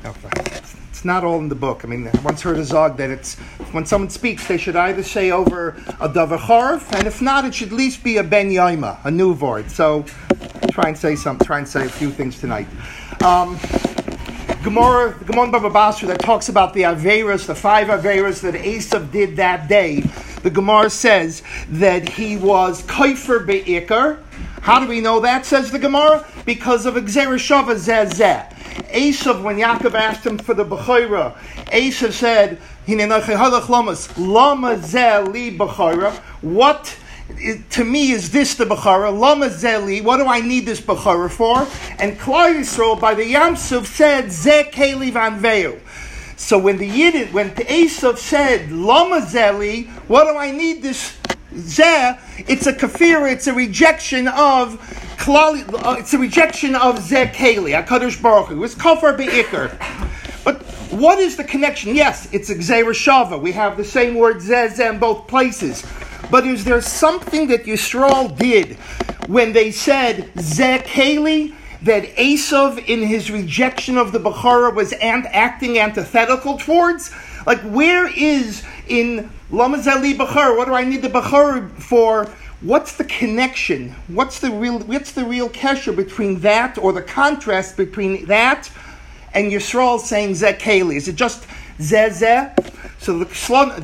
It's not all in the book. I mean, I once heard a zog that it's when someone speaks, they should either say over a davar charv, and if not, it should at least be a ben yaima, a new word. So, try and say a few things tonight. Gemara Baba Basra that talks about the Averas, the 5 Averas that Esav did that day. The Gemara says that he was Kaifer Be'ikar. How do we know that, says the Gemara? Because of Gzera Shava Zeh. Esav, when Yaakov asked him for the Bechorah, Esav said, Lama Zeh li Bechorah. What to me is this the Bechorah? Lama Zeh li. What do I need this Bechorah for? And Klal Yisrael by the Yam Suf said, Zeh Keli Vanveu. So when Esav said, Lama Zeh li, what do I need this Zeh? It's a kafir, it's a rejection of Zeh Keli, HaKadosh Baruch Hu. It's kafir be'ikr. But what is the connection? Yes, it's a Gzera Shava. We have the same word Zeh in both places. But is there something that Yisrael did when they said Zeh Keli, that Esav in his rejection of the Bechorah was acting antithetical towards? Like, where is in Lama Zeh li Bechorah, what do I need the Bechorah for? What's the connection? What's the real kesher between that, or the contrast between that and Yisrael saying Zeh Keli? Is it just Zeh? So the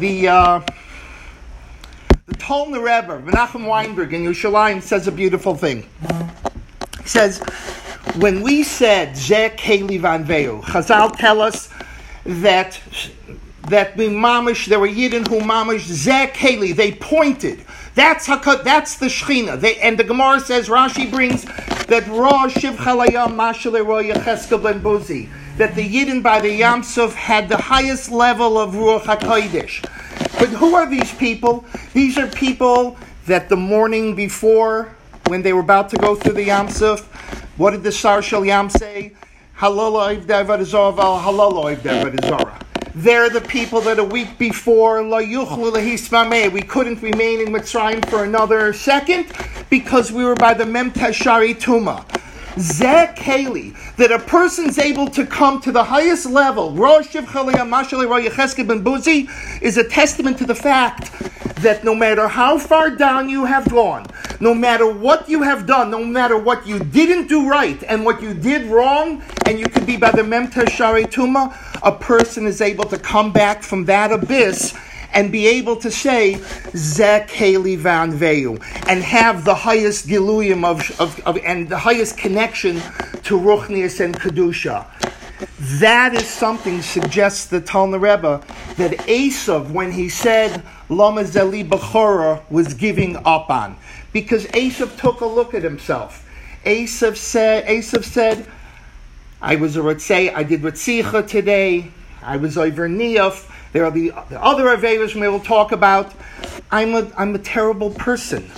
Tolner Rebbe, Menachem Weinberg in Yerushalayim, says a beautiful thing. He says, when we said Zeh Keli Vanveu, Chazal tell us that we mamish, there were Yidden who mamish Zeh Keli, they pointed. That's the Shechina. And the Gemara says, Rashi brings that Ra Shiv Chalayam Mashale Ro Yecheskel Ben Buzi, that the Yidden by the Yam Suf had the highest level of Ruach HaKodesh. But who are these people? These are people that the morning before, when they were about to go through the Yam Suf, what did the Sar Shel Yam say? Halal Oivdei Avodah Val Halal Oivdei Avodah. They're the people that a week before Lo Yuchlu Lehismameh, we couldn't remain in Mitzrayim for another second because we were by the Mem Teshari Tuma. Zeh Keli, that a person's able to come to the highest level, Rosh Shiv Chalayam Mashale Ro Yecheskel Ben Buzi, is a testament to the fact that no matter how far down you have gone, no matter what you have done, no matter what you didn't do right and what you did wrong, and you could be by the Mem Teshari Tuma, a person is able to come back from that abyss and be able to say Zeh Keli Vanveu and have the highest giluyim of and the highest connection to Ruchnius and Kedusha. That is something, suggests the Tolner Rebbe, that Esav, when he said Lama Zeh li Bechorah, was giving up on. Because Esav took a look at himself. Esav said, I was a Ratzei, I did Ratzicha today, I was over Niyaf, there are the other Averas we will talk about. I'm a terrible person.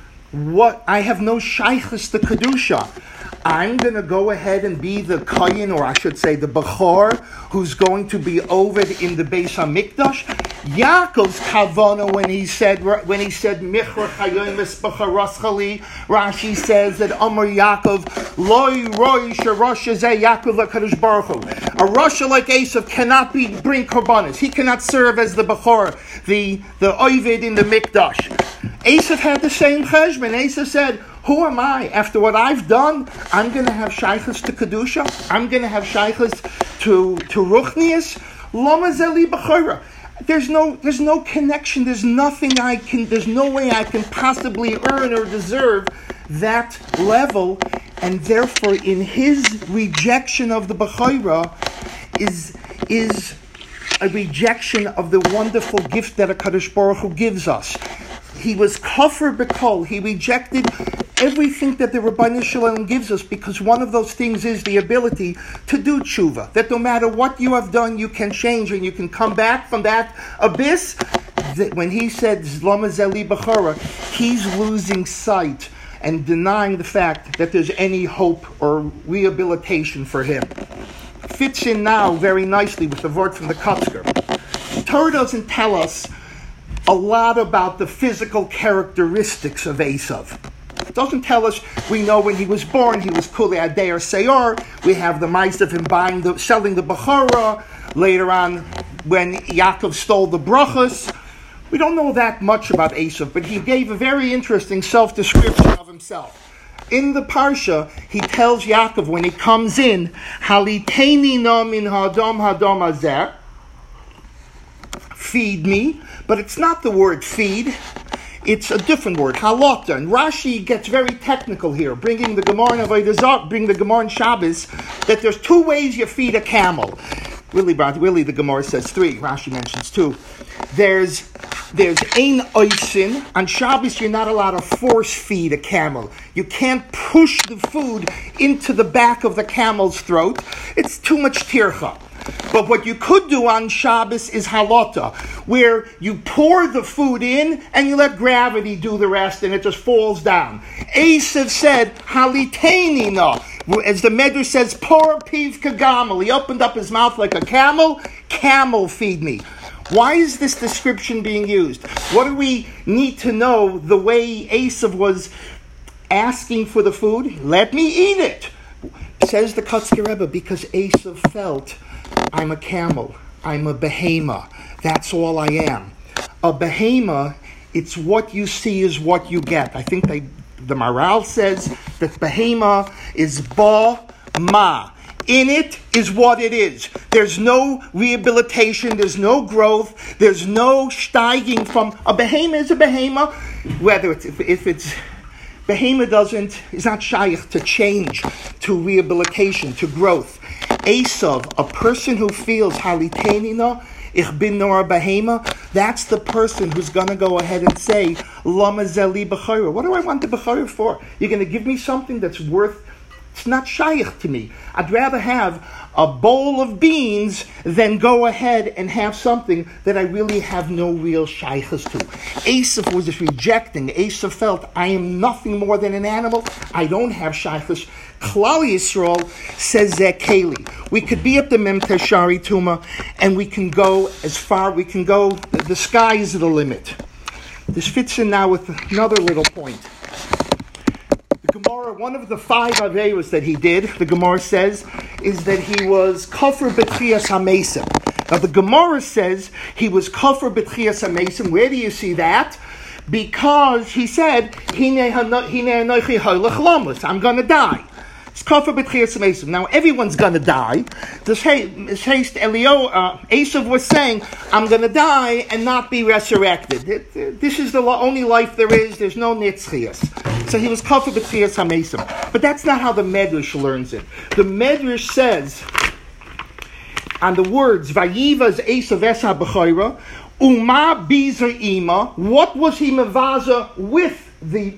I have no shaychus to Kedusha. I'm going to go ahead and be the Kayin, or I should say the Bechor, who's going to be over in the Beis HaMikdash. Yaakov's kavana when he said Michra Chayomis B'charaschali, Rashi says that Amar Yaakov Loi Roi Sharash Zeh Yaakov LaKadosh Baruch Hu. A Rasha like Esav cannot bring korbanos. He cannot serve as the Bechor, the Ovid in the Mikdash. Esav had the same cheshbon. Esav said, who am I? After what I've done, I'm going to have shaychus to Kedusha. I'm going to have shaychus to Ruchnius. Lama Zeh li Bechorah. There's no connection. There's no way I can possibly earn or deserve that level. And therefore, in his rejection of the Bechorah is a rejection of the wonderful gift that HaKadosh Baruch Hu gives us. He was kafir b'kol. He rejected everything that the Rabbeinu Shalom gives us, because one of those things is the ability to do tshuva. That no matter what you have done, you can change and you can come back from that abyss. That when he said Lama Zeh li Bechorah, he's losing sight and denying the fact that there's any hope or rehabilitation for him. Fits in now very nicely with the word from the Kotzker. Torah doesn't tell us a lot about the physical characteristics of Esav. It doesn't tell us We know when he was born, he was Kulei Adair Seyor. We have the mice of him selling the Bechorah. Later on, when Yaakov stole the brachos. We don't know that much about Esav, but he gave a very interesting self-description of himself. In the Parsha, he tells Yaakov when he comes in, Haliteni no min hadom hazeh, feed me, but it's not the word feed, it's a different word, halota. And Rashi gets very technical here, bringing the Gemara in Avodah Zarah, bringing the Gemara in Shabbos, that there's two ways you feed a camel. Really, the Gemara says three. Rashi mentions two. There's ein oisin. On Shabbos, you're not allowed to force feed a camel. You can't push the food into the back of the camel's throat. It's too much tircha. But what you could do on Shabbos is halota, where you pour the food in and you let gravity do the rest and it just falls down. Esav said, haliteni no. As the Medrash says, por piv kagamel. He opened up his mouth like a camel. Camel, feed me. Why is this description being used? What do we need to know the way Esav was asking for the food? Let me eat it. Says the Kotzker Rebbe, because Esav felt, I'm a camel. I'm a behema. That's all I am. A behema, it's what you see is what you get. I think the Maral says that behema is ba ma. In it is what it is. There's no rehabilitation. There's no growth. There's no steiging from a behema is a behema. Whether if it's behema is not shaykh to change, to rehabilitation, to growth. Esav, a person who feels halitenina, ich bin nor behema, that's the person who's going to go ahead and say, lama zeli b'chayra. What do I want the b'chayra for? You're going to give me something that's worth, it's not shaykh to me. I'd rather have a bowl of beans than go ahead and have something that I really have no real shaykhs to. Esav was just rejecting. Esav felt, I am nothing more than an animal. I don't have shaykhs. Klal Yisrael says Zekeli. We could be at the Mem Teshari Tuma and we can go as far, we can go, the sky is the limit. This fits in now with another little point. The Gemara, one of the 5 Aveiros that he did, the Gemara says, is that he was Kofar B'tchias HaMesim. Now the Gemara says he was Kofar B'tchias HaMesim. Where do you see that? Because he said, Hine anochi holech lamus, I'm going to die. It's Kofar B'tchias HaMesim. Now everyone's going to die. Esav was saying, I'm going to die and not be resurrected. This is the only life there is. There's no nitzchias. So he was Kofar B'tchias HaMesim. But that's not how the Medrash learns it. The Medrash says, on the words, Vayivaz Esav es ha-b'chayra, Uma biza ima, what was he mevaza with the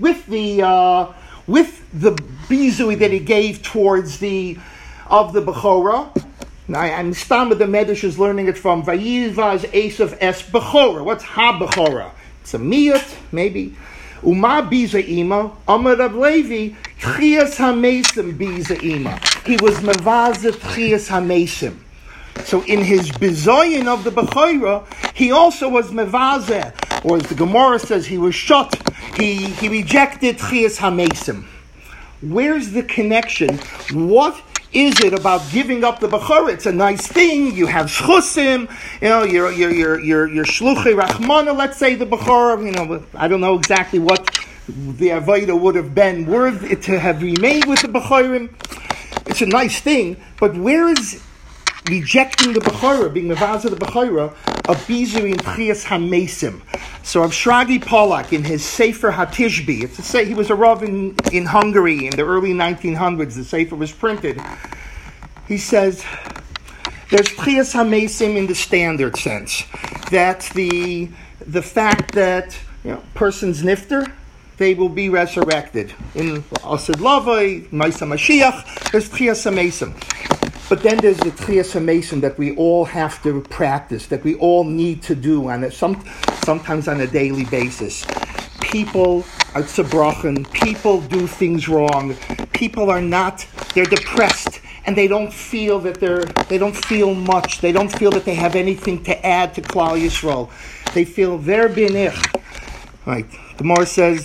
bizui that he gave towards the Bechorah? I'm stam with the Medrash is learning it from Vayivaz Esav es Bechorah. What's ha-Bechorah? It's a miyat, maybe. Uma biza ima, Amar Rav Levi, Tchias HaMesim biza ima. He was mevaza Tchias HaMesim. So in his bizoyin of the Bechorah, he also was mevazeh, or as the Gemara says, he was shot. He rejected Tchias HaMesim. Where's the connection? What is it about giving up the Bechorah? It's a nice thing. You have schusim. You're shluchei Rachmana. Let's say the Bechorah. I don't know exactly what the Avodah would have been worth it to have remained with the Bechorim. It's a nice thing, but where is rejecting the Bechorah, being mevazah the Bechorah, a bizui in Tchias HaMesim? So Rav Shragi Pollack, in his Sefer HaTishbi, he was a Rav in Hungary in the early 1900s, the Sefer was printed. He says, there's Tchias HaMesim in the standard sense, that the fact that person's nifter, they will be resurrected. In Asad Lavai, Maisa Mashiach, there's Tchias HaMesim. But then there's the Tchias HaMesim that we all have to practice, that we all need to do, and sometimes on a daily basis. People are tzabrochen, people do things wrong, people are not, they're depressed, and they don't feel that they don't feel much, they don't feel that they have anything to add to Klal Yisrael. They feel ver binich. Right. The Gemara says,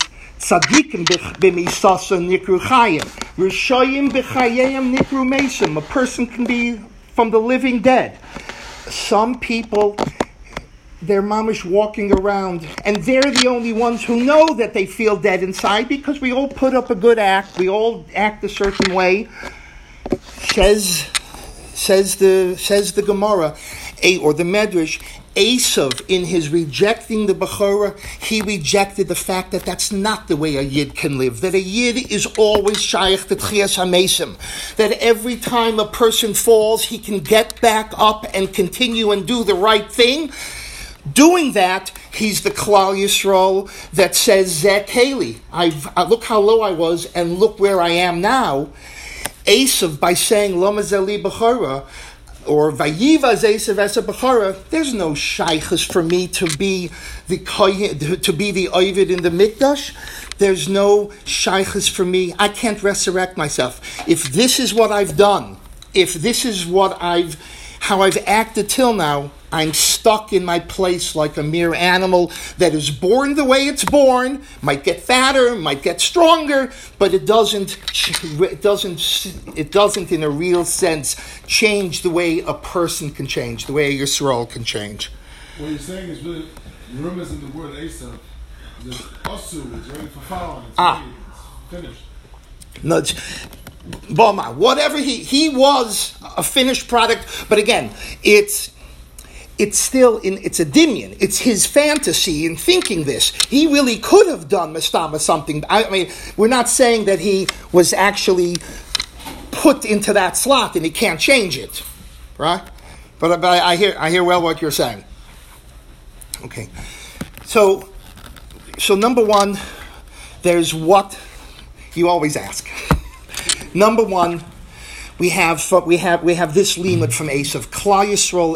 Tzadikim b'misasa nikru chayim. Rishoyim b'chayim nikru mesim. A person can be from the living dead. Some people, they're mamish walking around, and they're the only ones who know that they feel dead inside, because we all put up a good act. We all act a certain way. Says the Gemara, or the Medrash, Esav, in his rejecting the Bechorah, he rejected the fact that that's not the way a Yid can live. That a Yid is always shaykh to Tchias HaMesim. That every time a person falls, he can get back up and continue and do the right thing. Doing that, he's the Klal Yisrael that says, Zeh Keli. Look how low I was and look where I am now. Esav, by saying Lo Mazeli Bechorah, or Vayiva Esav Esa Bechorah, there's no shaykhus for me to be the Ovid in the Mikdash. There's no shaykhus for me. I can't resurrect myself. If this is what I've done, if this is how I've acted till now, I'm stuck in my place like a mere animal that is born the way it's born, might get fatter, might get stronger, but it doesn't in a real sense change the way a person can change, the way a Yisrael can change. What you're saying is really, the room is in the word Esav. The Osu is ready for following. It's finished. No, Boma, whatever he was a finished product, but again, it's still it's a dimion. It's his fantasy in thinking this. He really could have done Mastama something. I mean, we're not saying that he was actually put into that slot and he can't change it, right? But I hear well what you're saying. Okay, so number one, there's what you always ask. Number one, we have this limud from Esav. Klal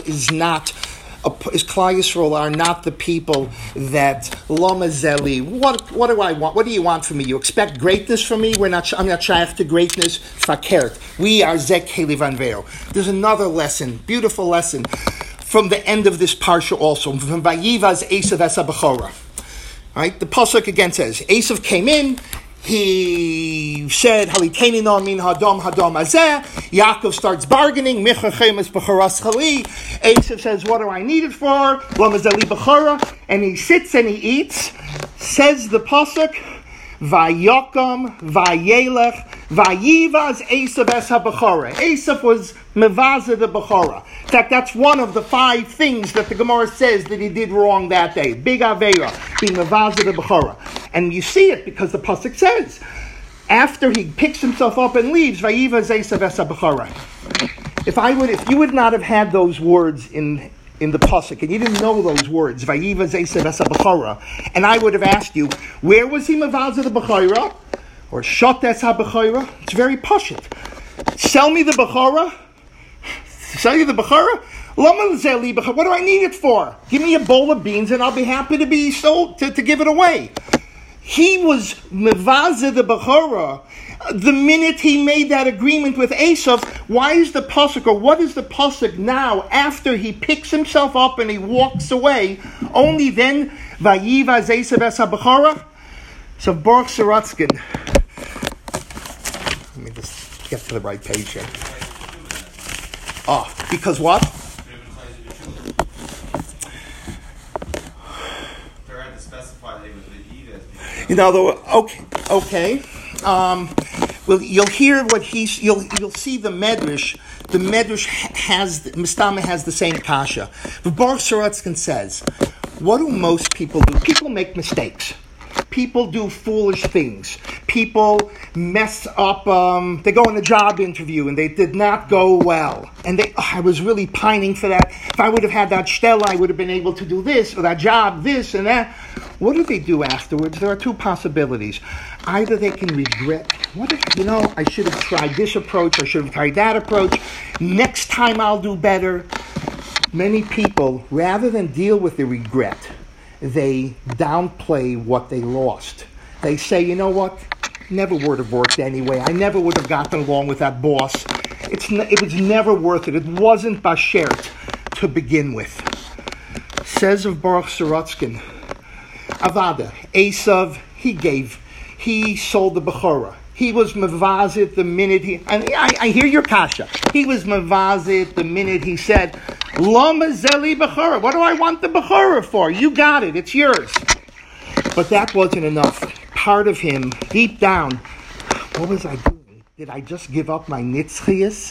Yisrael are not the people that Lomazeli. What do I want? What do you want from me? You expect greatness from me? I'm not shaykh to greatness. Fakert. We are Zeh Keli Vanveo. There's another lesson, beautiful lesson, from the end of this parsha also, from Vayivaz Esav Esa Bechorah. Right? The pasuk again says, Esav came in. He said, Haliteni no min hadom azeh. Yaakov starts bargaining. Michachemes b'choras chali. Esav says, what do I need it for? Lamazeli b'chora. And he sits and he eats. Says the pasuk, Vayokam, Vayelech, Vayivaz Esav es ha-b'chora. Esav was mevaza the b'chora. In fact, that's one of the 5 things that the Gemara says that he did wrong that day. Big aveira, being mevaza the b'chora. And you see it because the pasuk says, after he picks himself up and leaves, Vayivaz Esav es ha-b'chora. If you would not have had those words in the pasuk, and you didn't know those words, Vayivaz Esav es ha-b'chora, and I would have asked you, where was he mevaza the b'chora? Or shot es ha-b'chora? It's very pashut. Sell me the b'chora? Sell you the b'chora? What do I need it for? Give me a bowl of beans and I'll be happy to be sold, to give it away. He was mevaza the b'chora the minute he made that agreement with Esav. Why is the pasuk, or what is the pasuk now after he picks himself up and he walks away? Only then, Vayivaz Esav es ha-b'chora? So Baruch Sorotzkin, let me just get to the right page here. Because what? Okay. Well, you'll hear what you'll see the Medrash. The Medrash Mistama has the same kasha. But Baruch Sorotzkin says, what do most people do? People make mistakes. People do foolish things. People mess up. They go on a job interview and they did not go well. And I was really pining for that. If I would have had that shtela, I would have been able to do this, or that job, this and that. What do they do afterwards? There are 2 possibilities. Either they can regret, I should have tried this approach, I should have tried that approach. Next time I'll do better. Many people, rather than deal with the regret, they downplay what they lost. They say, you know what? Never would have worked anyway. I never would have gotten along with that boss. It was never worth it. It wasn't bashert to begin with. Says of Baruch Sorotzkin, Avada, Esav, he gave he sold the Bechorah. He was mavazit the minute he... And I hear your kasha. He was mavazit the minute he said, Lama zeli Bechorah. What do I want the Bechorah for? You got it. It's yours. But that wasn't enough. Part of him, deep down, what was I doing? Did I just give up my nitzchias?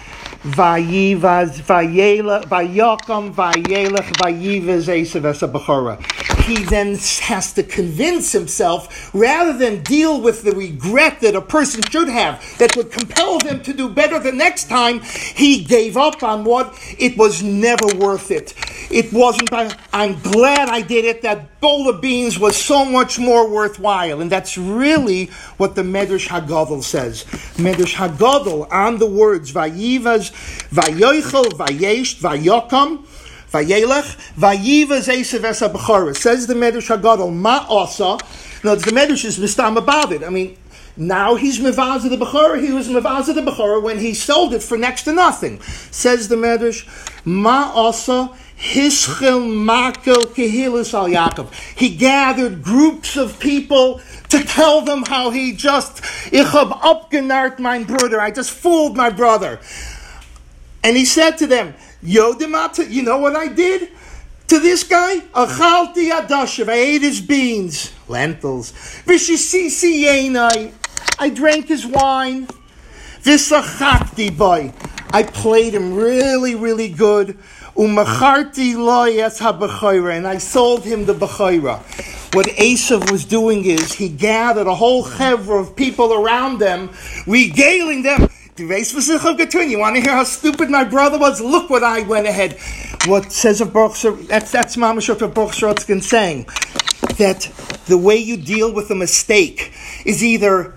Vayivaz, vayakam, vayelech, vayivaz, esav, esa Bechorah. He then has to convince himself, rather than deal with the regret that a person should have, that would compel them to do better the next time, he gave up on what it was never worth it. It wasn't, I'm glad I did it, that bowl of beans was so much more worthwhile. And that's really what the Medrash Haggadol says. Medrash Haggadol, on the words, Vayivaz, Vayoichel, Vayesh, Vayokam, Vayelech, Vayivaz Esav Esa Bechorah. Says the Medrash Haggadol, Ma Asa. Now, the Medrash is mistam about it. I mean, now he's mevazah the Bechorah. He was mevazah the Bechorah when he sold it for next to nothing. Says the Medrash, Ma Asa Hischel Makel Kehilis Al Yaakov. He gathered groups of people to tell them how he just, Ich hab abgenart mein Bruder. I just fooled my brother. And he said to them, Yodimata, you know what I did to this guy? Achalti adashav, I ate his beans, lentils. Vishisisi yenai, I drank his wine. Visachakti boy, I played him really, really good. Umacharti lo yes habechayra, and I sold him the bechayra. What Esav was doing is he gathered a whole chevra of people around them, regaling them. You want to hear how stupid my brother was? Look what I went ahead. What says of Baruch, that's Mamash what Baruch Shrotzkin saying, that the way you deal with a mistake is either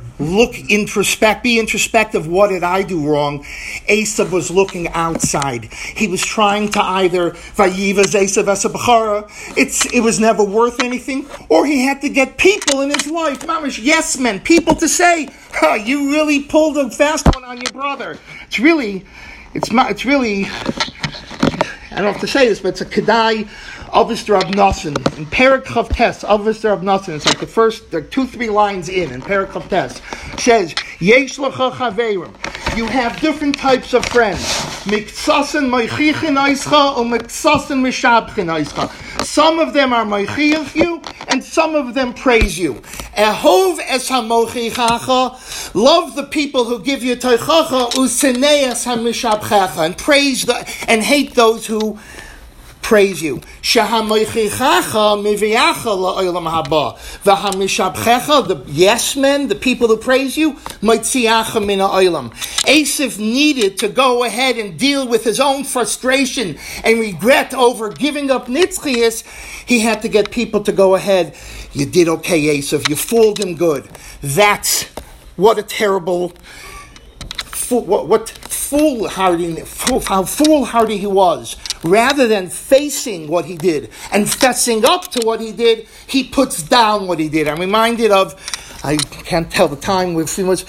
be introspective, what did I do wrong? Esav was looking outside. He was trying to either Vayivaz Esav Esa Bechorah, it was never worth anything, or he had to get people in his life, mamash yes men, people to say, you really pulled a fast one on your brother. It's really, I don't have to say this, but it's a kedai Avos Rav Nosson in Perek Chav Tes. Avos Rav Nosson. It's like the first, 2-3 lines in Perek Chav Tes. Says Yesh Lecha Chaverim. You have different types of friends. Miksasen Meichichin Eischa or Miksasen Mishabchin Eischa. Some of them are Meichich you, and some of them praise you. Ehov es hamochichacha. Love the people who give you teichacha. Useneas hamishabchecha, and praise and hate those who praise you. Shahamoichichacha miviacha la'olam haba. V'hamishabchecha, the yes men, the people who praise you, moitziacha min ha'olam. Esav needed to go ahead and deal with his own frustration and regret over giving up Nitzchias. He had to get people to go ahead. You did okay, Esav. You fooled him good. That's what a terrible... how foolhardy he was. Rather than facing what he did and fessing up to what he did, he puts down what he did. I'm reminded of, I can't tell the time, there was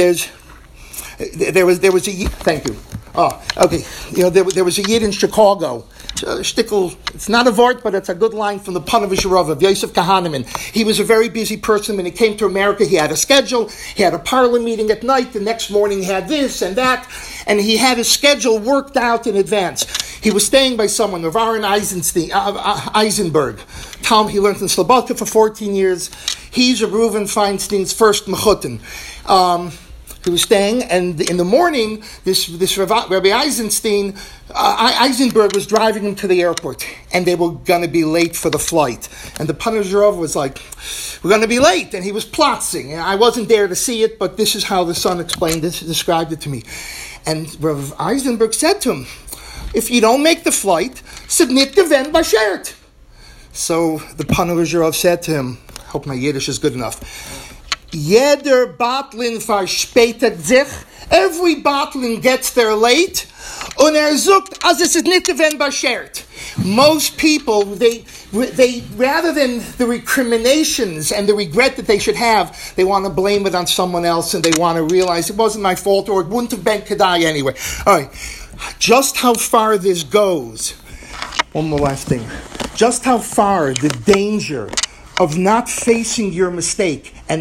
a Yid, thank you. Oh, okay. There was a Yid in Chicago. Shtickle, it's not a vort, but it's a good line from the Panovich Rav of Yosef Kahneman. He was a very busy person when he came to America. He had a schedule. He had a parlor meeting at night. The next morning he had this and that. And he had his schedule worked out in advance. He was staying by someone, Rav Aaron Eisenberg. Tom, he learned in Slobodka for 14 years. He's Reuven Feinstein's first mechutin. He was staying, and in the morning, this Rabbi Eisenberg was driving him to the airport, and they were going to be late for the flight. And the Panazharov was like, we're going to be late, and he was plotzing. I wasn't there to see it, but this is how the son described it to me. And Rabbi Eisenberg said to him, if you don't make the flight, subnit gewen bashert. So the Panazharov said to him, I hope my Yiddish is good enough, Jeder Batlin verspätet sich. Every Batlin gets there late. Und sucht, as es ist nicht gewesen bashert. Most people, they rather than the recriminations and the regret that they should have, they want to blame it on someone else, and they want to realize it wasn't my fault, or it wouldn't have been Kedai anyway. All right, just how far this goes. One more last thing. Just how far the danger of not facing your mistake and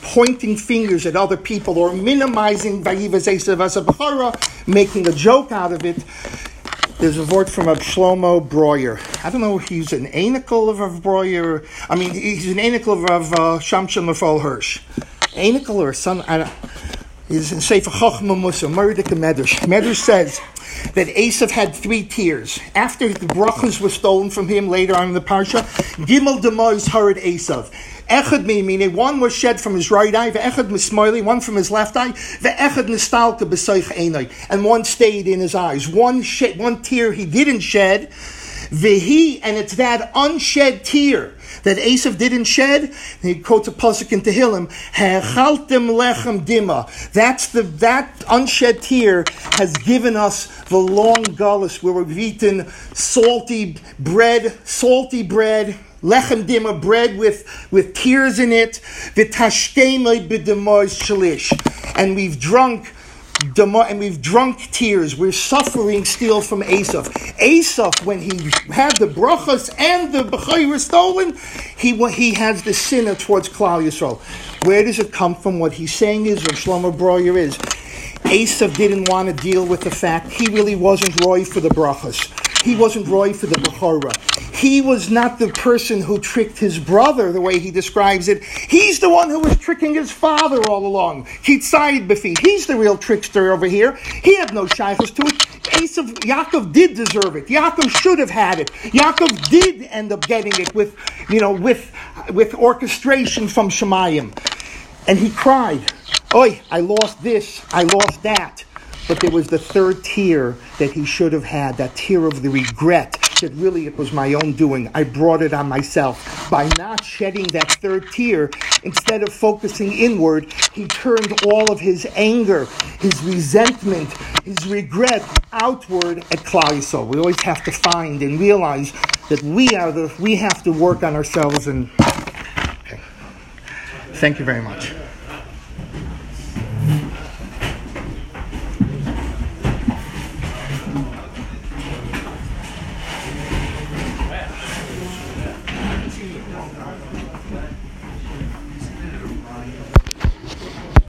pointing fingers at other people or minimizing Vayivas Esav as a Bechara, making a joke out of it. There's a word from Shlomo Breuer. I don't know if he's an anicle of Rav Breuer. I mean, he's an anicle of Rav Shamshon Lefol Hirsch. Anicle or son? He's in Sefer Chochmah Musa, Murdik Medrash. Medrash says that Esav had 3 tears. After the brachas were stolen from him later on in the parsha, Gimel Demois heard Esav. Echad meaning one was shed from his right eye, ve'echad mismoili, one from his left eye, ve'echad nistalka b'soich einai, and one stayed in his eyes. One tear he didn't shed, vehi, and it's that unshed tear that Esav didn't shed. He quotes a pasuk in Tehillim, "Hechaltem lechem dima." That unshed tear has given us the long gullus where we've eaten salty bread. Lechem dima, bread with tears in it. V'tashteinoi b'demois shalish, and we've drunk tears. We're suffering still from Esav. Esav, when he had the brachas and the bechayra stolen, he has the sinner towards Klal Yisrael. Where does it come from? What he's saying is, what Shlomo Breuer is, Esav didn't want to deal with the fact he really wasn't roy for the brachas. He wasn't roy for the bechora. He was not the person who tricked his brother, the way he describes it. He's the one who was tricking his father all along. He's the real trickster over here. He had no shaychus to it. Yaakov did deserve it. Yaakov should have had it. Yaakov did end up getting it with orchestration from Shemayim. And he cried, "Oi, I lost this, I lost that." But there was the 3rd tear that he should have had, that tear of the regret, that really it was my own doing. I brought it on myself. By not shedding that 3rd tear, instead of focusing inward, he turned all of his anger, his resentment, his regret outward at Klal Yisrael. We always have to find and realize that we have to work on ourselves. And okay. Thank you very much.